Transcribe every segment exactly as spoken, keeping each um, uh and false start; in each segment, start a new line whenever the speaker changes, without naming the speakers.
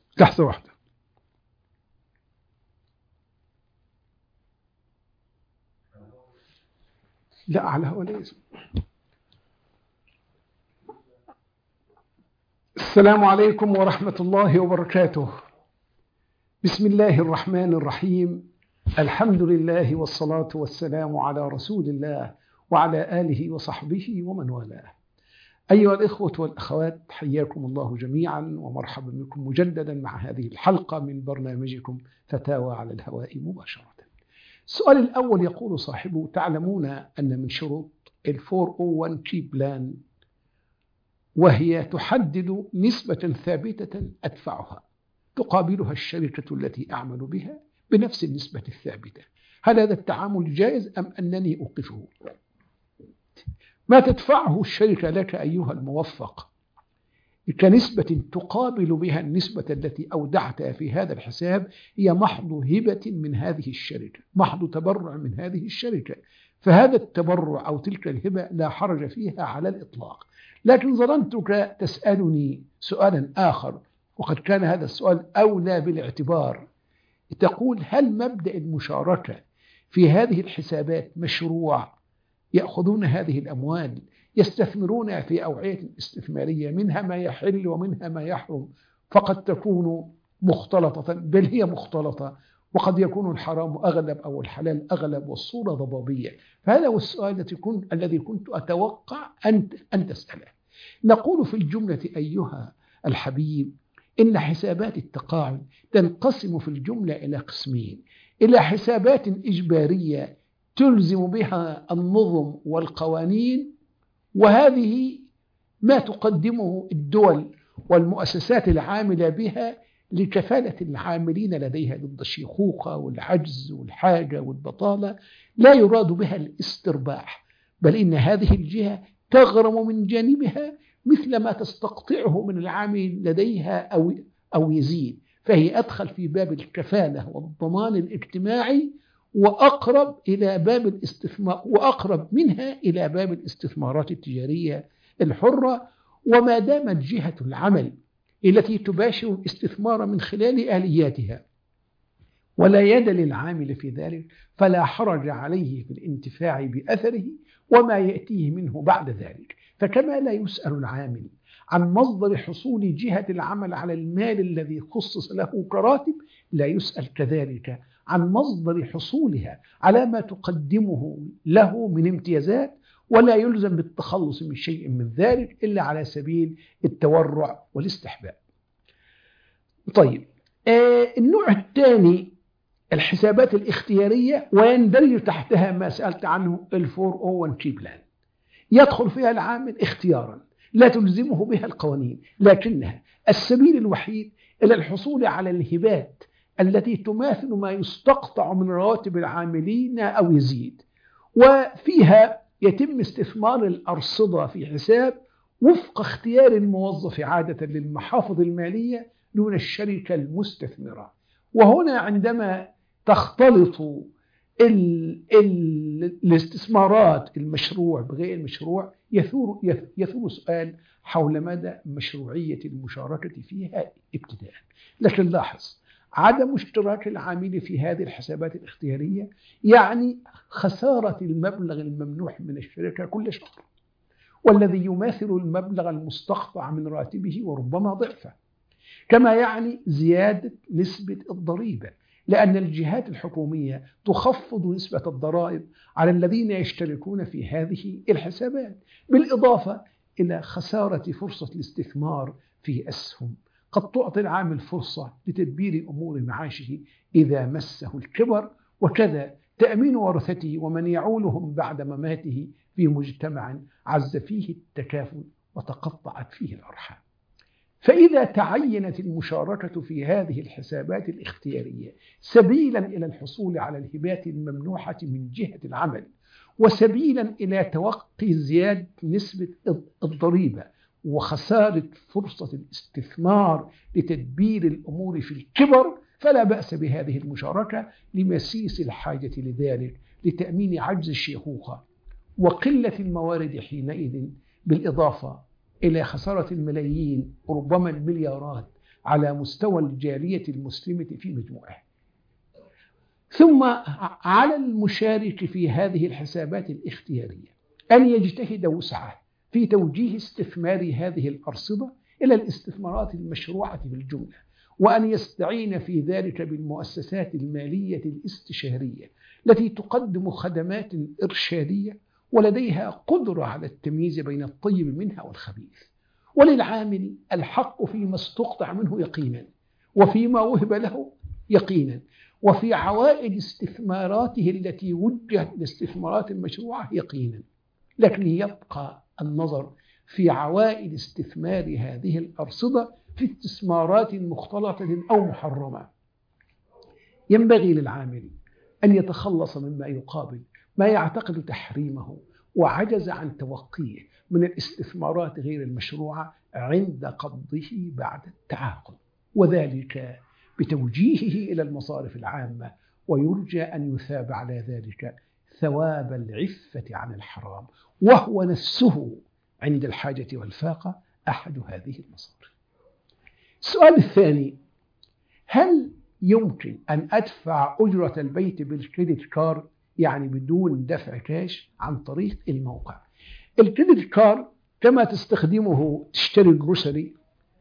لحظة واحدة. لا على هو لازم. السلام عليكم ورحمة الله وبركاته. بسم الله الرحمن الرحيم. الحمد لله والصلاة والسلام على رسول الله وعلى آله وصحبه ومن والاه. أيها الإخوة والأخوات، حياكم الله جميعا ومرحبا بكم مجددا مع هذه الحلقة من برنامجكم فتاوى على الهواء مباشرة. السؤال الأول يقول صاحبه: تعلمون أن من شروط الفور أو وان كي بلان وهي تحدد نسبة ثابتة أدفعها تقابلها الشركة التي أعمل بها بنفس النسبة الثابتة. هل هذا التعامل جائز أم أنني أوقفه؟ ما تدفعه الشركة لك أيها الموفق كنسبة تقابل بها النسبة التي أودعتها في هذا الحساب هي محض هبة من هذه الشركة، محض تبرع من هذه الشركة، فهذا التبرع أو تلك الهبة لا حرج فيها على الإطلاق. لكن ظننتك تسألني سؤالا آخر، وقد كان هذا السؤال أولى بالاعتبار. تقول: هل مبدأ المشاركة في هذه الحسابات مشروع؟ يأخذون هذه الأموال يستثمرون في أوعية استثمارية، منها ما يحل ومنها ما يحرم، فقد تكون مختلطة، بل هي مختلطة، وقد يكون الحرام أغلب أو الحلال أغلب والصورة ضبابية. فهذا هو السؤال الذي كنت, الذي كنت أتوقع أن, أن تسأله. نقول في الجملة أيها الحبيب إن حسابات التقاعد تنقسم في الجملة إلى قسمين: إلى حسابات إجبارية تلزم بها النظم والقوانين، وهذه ما تقدمه الدول والمؤسسات العاملة بها لكفالة العاملين لديها ضد الشيخوخة والعجز والحاجة والبطالة، لا يراد بها الاسترباح، بل إن هذه الجهة تغرم من جانبها مثل ما تستقطعه من العامل لديها أو, أو يزيد، فهي أدخل في باب الكفالة والضمان الاجتماعي، وأقرب إلى باب الاستثمار وأقرب منها إلى باب الاستثمارات التجارية الحرة. وما دامت جهة العمل التي تباشر الاستثمار من خلال آلياتها ولا يد للعامل في ذلك، فلا حرج عليه في الانتفاع بأثره وما يأتيه منه بعد ذلك. فكما لا يسأل العامل عن مصدر حصول جهة العمل على المال الذي خصص له كراتب، لا يسأل كذلك عن مصدر حصولها على ما تقدمه له من امتيازات، ولا يلزم بالتخلص من شيء من ذلك إلا على سبيل التورع والاستحباب. طيب، آه النوع الثاني الحسابات الاختيارية، ويندرج تحتها ما سألت عنه الفور أو وان كي بلان. يدخل فيها العامل اختيارا لا تلزمه بها القوانين، لكنها السبيل الوحيد إلى الحصول على الهبات التي تماثل ما يستقطع من رواتب العاملين أو يزيد، وفيها يتم استثمار الأرصدة في حساب وفق اختيار الموظف عادة للمحافظ المالية دون الشركة المستثمرة. وهنا عندما تختلط ال ال الاستثمارات المشروع بغير المشروع يثور, يثور سؤال حول مدى مشروعية المشاركة فيها ابتداء. لكن لاحظ، عدم اشتراك العامل في هذه الحسابات الاختيارية يعني خسارة المبلغ الممنوح من الشركة كل شهر، والذي يماثل المبلغ المستقطع من راتبه وربما ضعفه، كما يعني زيادة نسبة الضريبة، لأن الجهات الحكومية تخفض نسبة الضرائب على الذين يشتركون في هذه الحسابات، بالإضافة إلى خسارة فرصة الاستثمار في أسهم قد تعطي العامل فرصة لتدبير أمور معاشه إذا مسه الكبر، وكذا تأمين ورثته ومن يعولهم بعد مماته في مجتمع عز فيه التكافل وتقطعت فيه الأرحام. فإذا تعينت المشاركة في هذه الحسابات الاختيارية سبيلا إلى الحصول على الهبات الممنوحة من جهة العمل، وسبيلا إلى توقي زيادة نسبة الضريبة وخسارة فرصة الاستثمار لتدبير الأمور في الكبر، فلا بأس بهذه المشاركة لمسيس الحاجة لذلك لتأمين عجز الشيخوخة وقلة الموارد حينئذ، بالإضافة إلى خسارة الملايين وربما المليارات على مستوى الجالية المسلمة في مجموعها. ثم على المشارك في هذه الحسابات الاختيارية أن يجتهد وسعه في توجيه استثمار هذه الأرصدة إلى الاستثمارات المشروعة بالجملة، وأن يستعين في ذلك بالمؤسسات المالية الاستشارية التي تقدم خدمات إرشادية ولديها قدرة على التمييز بين الطيب منها والخبيث. وللعامل الحق فيما استقطع منه يقينا، وفيما وهب له يقينا، وفي عوائد استثماراته التي وجهت لاستثمارات المشروعة يقينا. لكن يبقى النظر في عوائد استثمار هذه الأرصدة في استثمارات مختلطة أو محرمة. ينبغي للعامل أن يتخلص مما يقابل ما يعتقد تحريمه وعجز عن توقيه من الاستثمارات غير المشروعة عند قبضه بعد التعاقد، وذلك بتوجيهه إلى المصارف العامة، ويرجى أن يثاب على ذلك ثواب العفة عن الحرام، وهو نفسه عند الحاجة والفاقة أحد هذه المصارف. السؤال الثاني: هل يمكن أن أدفع أجرة البيت بالكريدت كارد، يعني بدون دفع كاش، عن طريق الموقع؟ الكريدت كارد كما تستخدمه تشتري جروسري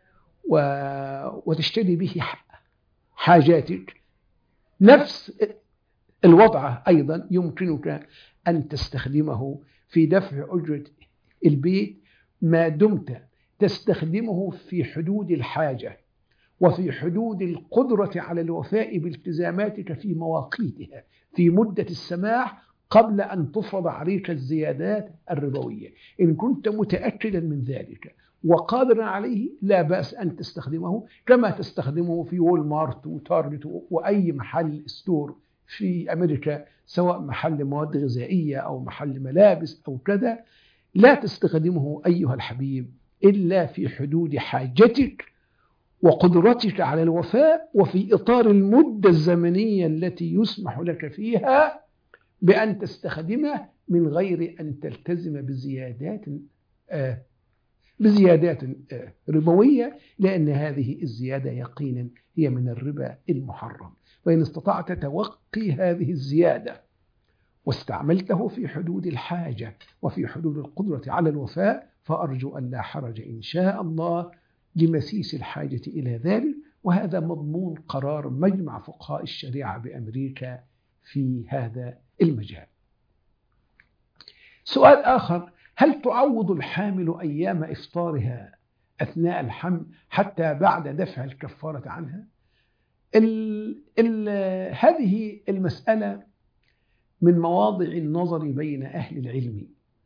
وتشتري به حاجاتك، نفس الوضع أيضا يمكنك أن تستخدمه في دفع أجرة البيت ما دمت تستخدمه في حدود الحاجة وفي حدود القدرة على الوفاء بالتزاماتك في مواقيتها في مدة السماح قبل أن تفرض عليك الزيادات الربوية. إن كنت متأكدا من ذلك وقادرا عليه لا بأس أن تستخدمه كما تستخدمه في وول مارت وتارجت وأي محل ستور في أمريكا، سواء محل مواد غذائية أو محل ملابس أو كذا. لا تستخدمه أيها الحبيب إلا في حدود حاجتك وقدرتك على الوفاء، وفي إطار المدة الزمنية التي يسمح لك فيها بأن تستخدمه من غير أن تلتزم بزيادات آه بزيادات آه ربوية، لأن هذه الزيادة يقينا هي من الربا المحرم. فإن استطعت توقي هذه الزيادة واستعملته في حدود الحاجة وفي حدود القدرة على الوفاء، فأرجو أن لا حرج إن شاء الله لمسيس الحاجة إلى ذلك. وهذا مضمون قرار مجمع فقهاء الشريعة بأمريكا في هذا المجال. سؤال آخر: هل تعوض الحامل أيام إفطارها أثناء الحمل حتى بعد دفع الكفارة عنها؟ ال ال هذه المسألة من مواضع النظر بين أهل العلم،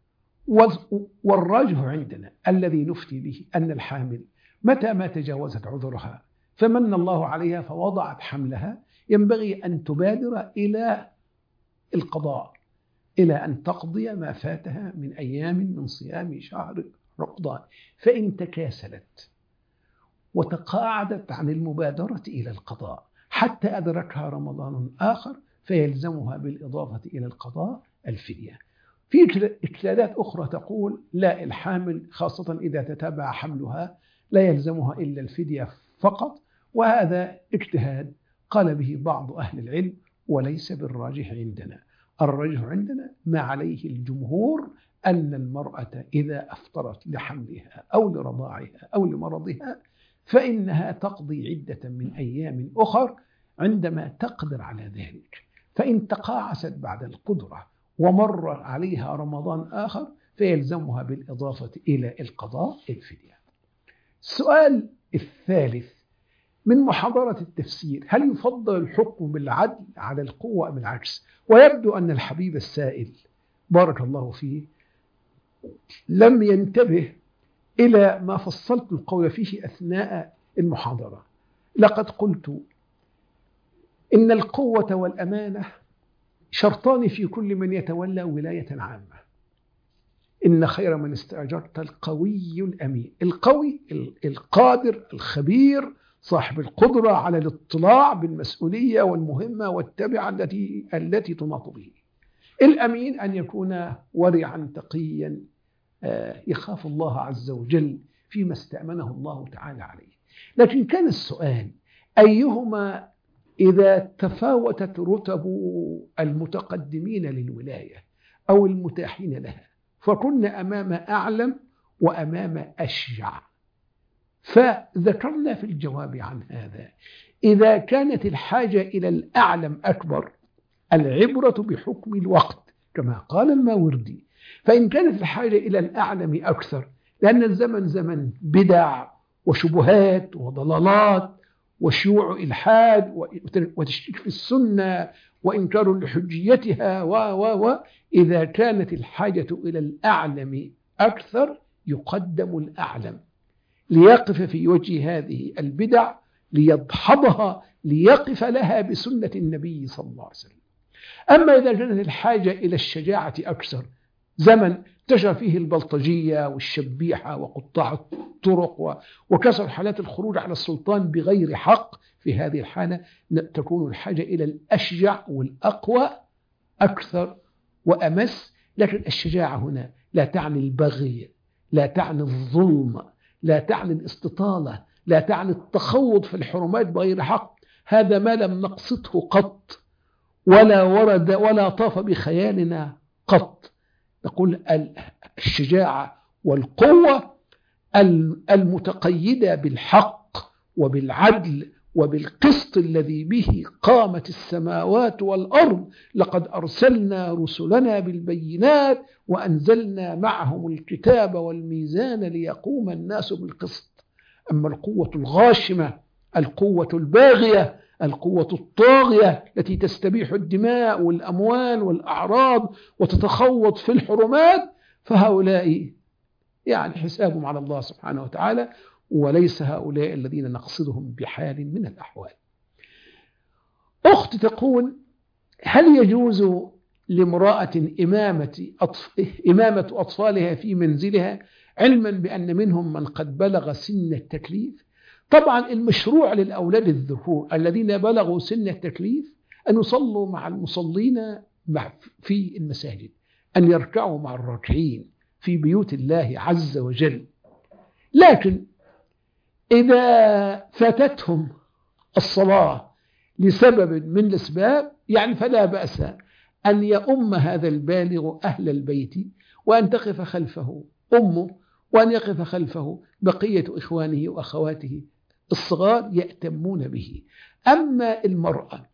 والراجح عندنا الذي نفتي به أن الحامل متى ما تجاوزت عذرها فمن الله عليها فوضعت حملها ينبغي أن تبادر إلى القضاء، إلى أن تقضي ما فاتها من أيام من صيام شهر رمضان. فإن تكاسلت وتقاعدت عن المبادرة إلى القضاء حتى أدركها رمضان آخر فيلزمها بالإضافة إلى القضاء الفدية. في اجتهادات أخرى تقول لا، الحامل خاصة إذا تتابع حملها لا يلزمها إلا الفدية فقط، وهذا اجتهاد قال به بعض أهل العلم وليس بالراجح عندنا. الراجح عندنا ما عليه الجمهور أن المرأة إذا أفطرت لحملها أو لرضاعها أو لمرضها فإنها تقضي عدة من أيام أخر عندما تقدر على ذلك. فإن تقاعست بعد القدرة ومر عليها رمضان آخر فيلزمها بالإضافة إلى القضاء الفدية. السؤال الثالث من محاضرة التفسير: هل يفضل الحكم بالعدل على القوة أم العكس؟ ويبدو أن الحبيب السائل بارك الله فيه لم ينتبه إلى ما فصلت القول فيه أثناء المحاضرة. لقد قلت إن القوة والأمانة شرطان في كل من يتولى ولاية عامة. إن خير من استأجرت القوي الأمين. القوي القادر الخبير صاحب القدرة على الاطلاع بالمسؤولية والمهمة والتبعة التي التي تناط به. الأمين أن يكون ورعا تقيا يخاف الله عز وجل فيما استأمنه الله تعالى عليه. لكن كان السؤال أيهما إذا تفاوتت رتب المتقدمين للولاية أو المتاحين لها، فكنا أمام أعلم وأمام أشجع. فذكرنا في الجواب عن هذا إذا كانت الحاجة إلى الأعلم أكبر العبرة بحكم الوقت كما قال الماوردي، فإن كانت الحاجة إلى الأعلم أكثر لأن الزمن زمن بدع وشبهات وضلالات وشيوع إلحاد وتشكيك في السنة وإنكار لحجيتها و و و إذا كانت الحاجة إلى الأعلم أكثر يقدم الأعلم ليقف في وجه هذه البدع ليدحضها ليقف لها بسنة النبي صلى الله عليه وسلم. أما إذا كانت الحاجة إلى الشجاعة أكثر زمن انتشر فيه البلطجية والشبيحة وقطاع الطرق وكسر حالات الخروج على السلطان بغير حق، في هذه الحالة تكون الحاجة إلى الأشجع والأقوى أكثر وأمس. لكن الشجاعة هنا لا تعني البغي، لا تعني الظلم، لا تعني الاستطالة، لا تعني التخوض في الحرمات بغير حق، هذا ما لم نقصده قط ولا ورد ولا طاف بخيالنا قط. نقول الشجاعة والقوة المتقيدة بالحق وبالعدل وبالقسط الذي به قامت السماوات والأرض، لقد أرسلنا رسلنا بالبينات وأنزلنا معهم الكتاب والميزان ليقوم الناس بالقسط. أما القوة الغاشمة، القوة الباغية، القوة الطاغية التي تستبيح الدماء والأموال والأعراض وتتخوض في الحرمات، فهؤلاء يعني حسابهم على الله سبحانه وتعالى، وليس هؤلاء الذين نقصدهم بحال من الأحوال. أخت تقول: هل يجوز لامرأة إمامة, أطف... إمامة أطفالها في منزلها علما بأن منهم من قد بلغ سن التكليف؟ طبعا المشروع للأولاد الذكور الذين بلغوا سن التكليف أن يصلوا مع المصلين في المساجد، أن يركعوا مع الراكعين في بيوت الله عز وجل. لكن إذا فاتتهم الصلاة لسبب من الأسباب يعني فلا بأس أن يؤم هذا البالغ أهل البيت، وأن تقف خلفه أمه، وأن يقف خلفه بقية إخوانه وأخواته الصغار يأتمون به. أما المرأة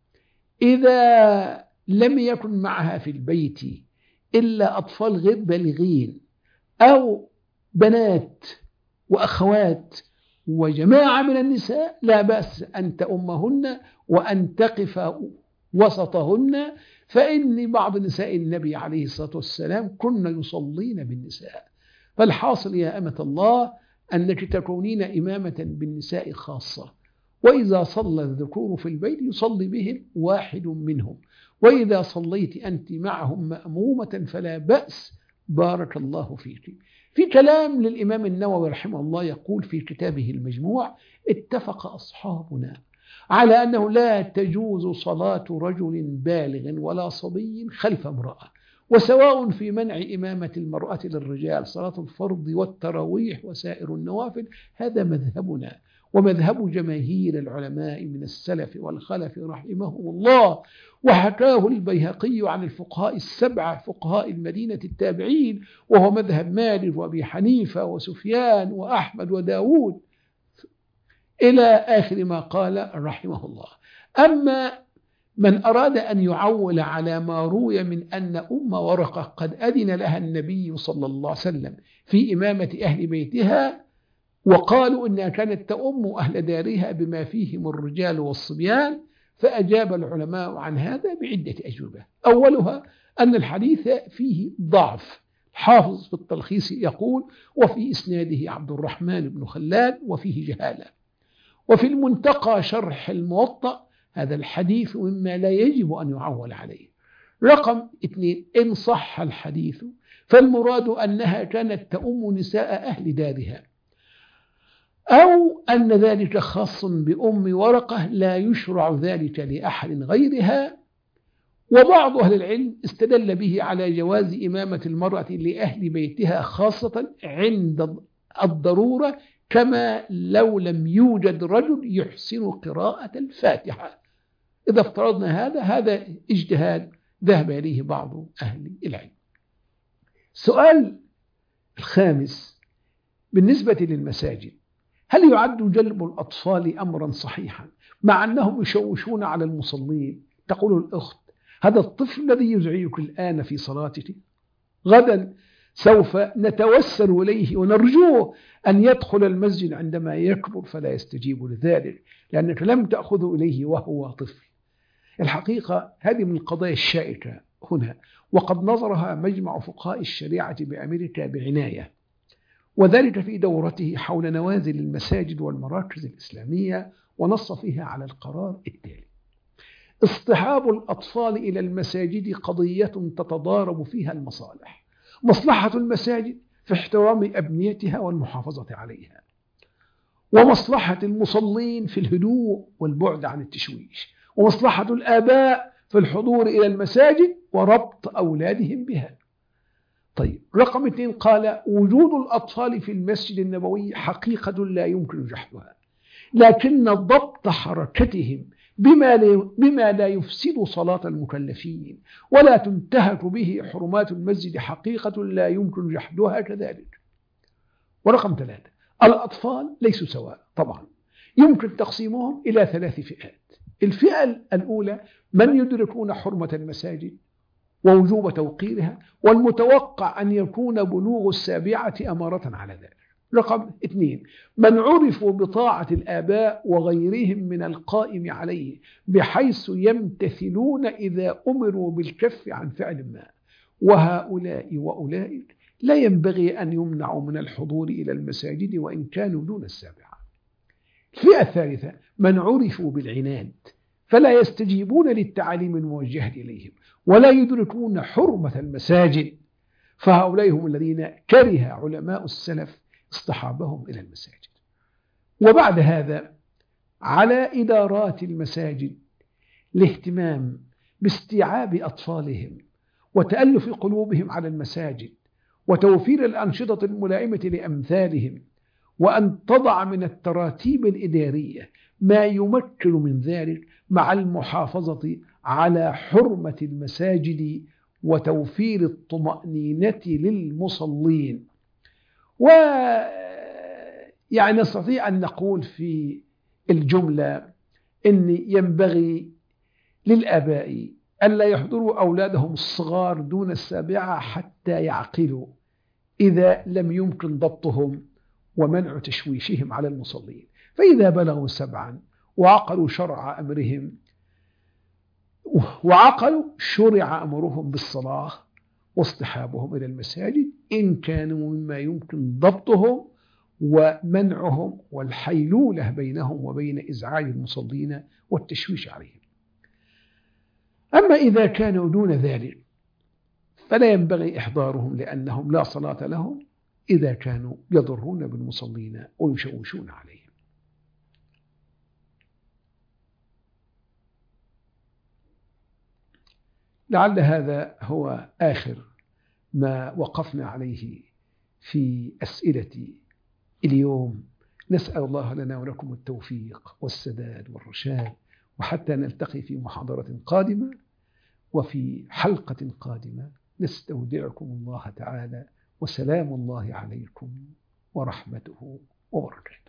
إذا لم يكن معها في البيت إلا أطفال غير بالغين أو بنات وأخوات وجماعة من النساء، لا بأس أن تأمهن وأن تقف وسطهن، فإن بعض نساء النبي عليه الصلاة والسلام كن يصلين بالنساء. فالحاصل يا أمة الله أنك تكونين إمامة بالنساء خاصة، وإذا صلى الذكور في البيت يصلي بهم واحد منهم، وإذا صليت أنت معهم مأمومة فلا بأس، بارك الله فيك. في كلام للإمام النووي رحمه الله يقول في كتابه المجموع: اتفق أصحابنا على أنه لا تجوز صلاة رجل بالغ ولا صبي خلف امرأة، وسواء في منع إمامة المرأة للرجال صلاة الفرض والتراويح وسائر النوافل. هذا مذهبنا ومذهب جماهير العلماء من السلف والخلف رحمهم الله، وحكاه البيهقي عن الفقهاء السبعة فقهاء المدينة التابعين، وهو مذهب مالك وأبي حنيفة وسفيان وأحمد وداود إلى آخر ما قال رحمه الله. أما من أراد أن يعول على ما روي من أن أم ورقة قد أذن لها النبي صلى الله عليه وسلم في إمامة أهل بيتها، وقالوا إنها كانت تؤم أهل دارها بما فيهم الرجال والصبيان، فأجاب العلماء عن هذا بعدة أجوبة. أولها أن الحديث فيه ضعف، حافظ في التلخيص يقول: وفي إسناده عبد الرحمن بن خلاد وفيه جهالة. وفي المنتقى شرح الموطأ هذا الحديث مما لا يجب أن يعول عليه. رقم اثنين: إن صح الحديث فالمراد أنها كانت تؤم نساء أهل دارها، أو أن ذلك خاص بأم ورقة لا يشرع ذلك لأحد غيرها. وبعض أهل العلم استدل به على جواز إمامة المرأة لأهل بيتها خاصة عند الضرورة كما لو لم يوجد رجل يحسن قراءة الفاتحة. إذا افترضنا هذا هذا اجتهاد ذهب إليه بعض أهل العلم. السؤال الخامس بالنسبة للمساجد: هل يعد جلب الأطفال أمرا صحيحا مع أنهم يشوشون على المصلين؟ تقول الأخت: هذا الطفل الذي يزعجك الآن في صلاتك غدا سوف نتوسل إليه ونرجوه أن يدخل المسجد عندما يكبر فلا يستجيب لذلك لأنك لم تأخذه إليه وهو طفل. الحقيقة هذه من القضايا الشائكة هنا، وقد نظرها مجمع فقهاء الشريعة بأمريكا بعناية، وذلك في دورته حول نوازل المساجد والمراكز الإسلامية، ونص فيها على القرار التالي: اصطحاب الأطفال إلى المساجد قضية تتضارب فيها المصالح. مصلحة المساجد في احترام أبنيتها والمحافظة عليها، ومصلحة المصلين في الهدوء والبعد عن التشويش، ومصلحة الآباء في الحضور إلى المساجد وربط أولادهم بها. طيب، رقم اثنين قال: وجود الأطفال في المسجد النبوي حقيقة لا يمكن جحدها، لكن ضبط حركتهم بما بما لا يفسد صلاة المكلفين ولا تنتهك به حرمات المسجد حقيقة لا يمكن جحدها كذلك. ورقم ثلاثة: الأطفال ليسوا سواء طبعا، يمكن تقسيمهم إلى ثلاث فئات. الفئة الأولى من يدركون حرمة المساجد ووجوب توقيرها، والمتوقع أن يكون بلوغ السابعة أمارة على ذلك. رقم اثنين: من عرفوا بطاعة الآباء وغيرهم من القائم عليه بحيث يمتثلون إذا أمروا بالكف عن فعل ما، وهؤلاء وأولئك لا ينبغي أن يمنعوا من الحضور إلى المساجد وإن كانوا دون السابعة. الفئة الثالثة: من عرفوا بالعناد فلا يستجيبون للتعاليم الموجهة إليهم ولا يدركون حرمة المساجد، فهؤلاء هم الذين كره علماء السلف اصطحابهم إلى المساجد. وبعد هذا على إدارات المساجد الاهتمام باستيعاب أطفالهم وتألف قلوبهم على المساجد وتوفير الأنشطة الملائمة لأمثالهم، وأن تضع من التراتيب الإدارية ما يمكن من ذلك مع المحافظة على حرمة المساجد وتوفير الطمأنينة للمصلين. ويعني نستطيع أن نقول في الجملة إن ينبغي للآباء ألا يحضروا أولادهم الصغار دون السابعة حتى يعقلوا إذا لم يمكن ضبطهم ومنع تشويشهم على المصلين، فإذا بلغوا سبعا وعقلوا شرع أمرهم وعقلوا شرع أمرهم بالصلاة واصطحابهم إلى المساجد إن كانوا مما يمكن ضبطهم ومنعهم والحيلولة بينهم وبين إزعاج المصلين والتشويش عليهم. أما إذا كانوا دون ذلك فلا ينبغي إحضارهم لأنهم لا صلاة لهم إذا كانوا يضرون بالمصلين ويشوشون عليهم. لعل هذا هو آخر ما وقفنا عليه في أسئلة اليوم. نسأل الله لنا ولكم التوفيق والسداد والرشاد، وحتى نلتقي في محاضرة قادمة وفي حلقة قادمة نستودعكم الله تعالى، وسلام الله عليكم ورحمته وبركاته.